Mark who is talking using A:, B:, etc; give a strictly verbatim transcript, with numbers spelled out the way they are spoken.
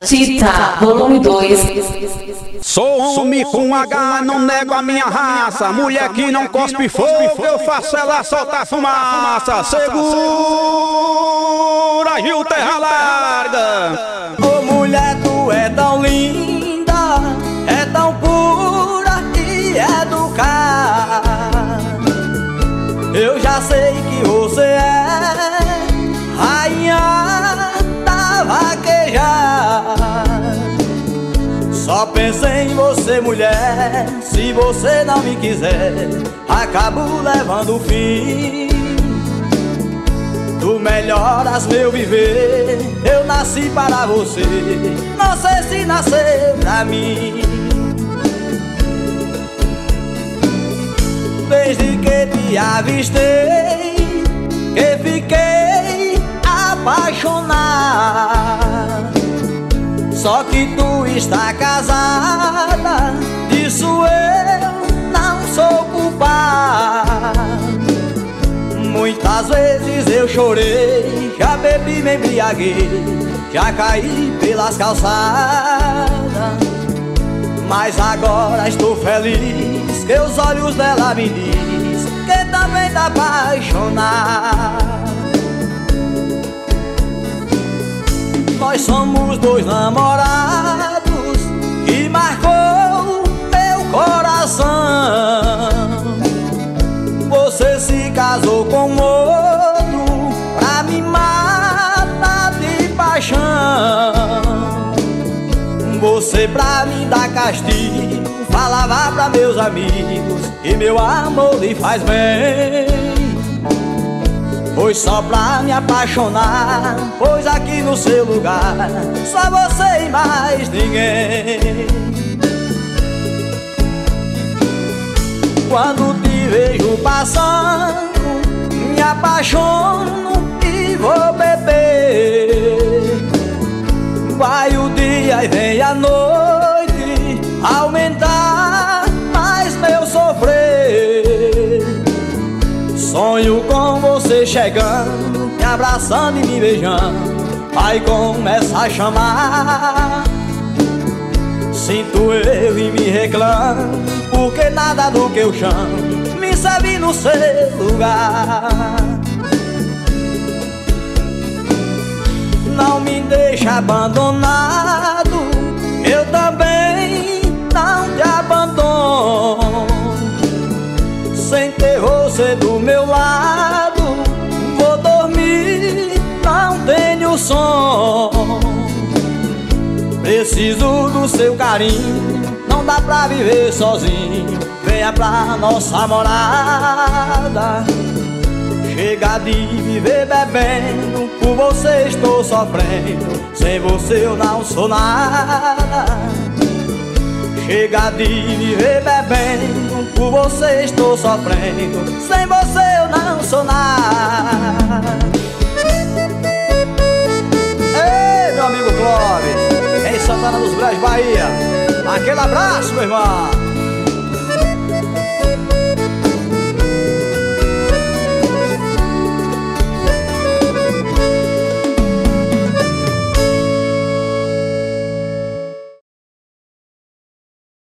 A: Tita, volume dois.
B: Sou homem com H, não nego a minha raça. Mulher que não cospe fogo, eu faço ela soltar fumaça. Segura, Gil Terra Larga.
C: Ô mulher, tu é tão linda, é tão pura e educada. Eu já sei que você é rainha da vaquejada. Só pensei em você, mulher. Se você não me quiser, acabo levando o fim. Tu melhoras meu viver. Eu nasci para você, não sei se nasceu pra mim. Desde que te avistei, que fiquei apaixonado. Só que tu está casada, disso eu não sou culpado. Muitas vezes eu chorei, já bebi, me embriaguei, já caí pelas calçadas. Mas agora estou feliz, que os olhos dela me diz que também tá apaixonado. Nós somos dois namorados que marcou meu coração. Você se casou com outro pra me matar de paixão. Você pra me dar castigo falava pra meus amigos que meu amor lhe faz bem. Pois só pra me apaixonar, pois aqui no seu lugar só você e mais ninguém. Quando te vejo passando, me apaixono e vou beber. Vai o dia e vem a noite aumentar mais meu sofrer. Sonho com você chegando, me abraçando e me beijando. Aí começa a chamar. Sinto eu e me reclamo, porque nada do que eu chamo me serve no seu lugar. Não me deixa abandonado, eu também não te abandono. Sem ter você do meu lado, vou dormir, não tenho sono. Preciso do seu carinho, não dá pra viver sozinho. Venha pra nossa morada. Chega de viver bebendo, por você estou sofrendo. Sem você eu não sou nada. Chega de viver bebendo, por você estou sofrendo. Sem você eu não sou nada. Ei, meu amigo Clóvis, em Santana dos Brás, Bahia. Aquele abraço, meu irmão.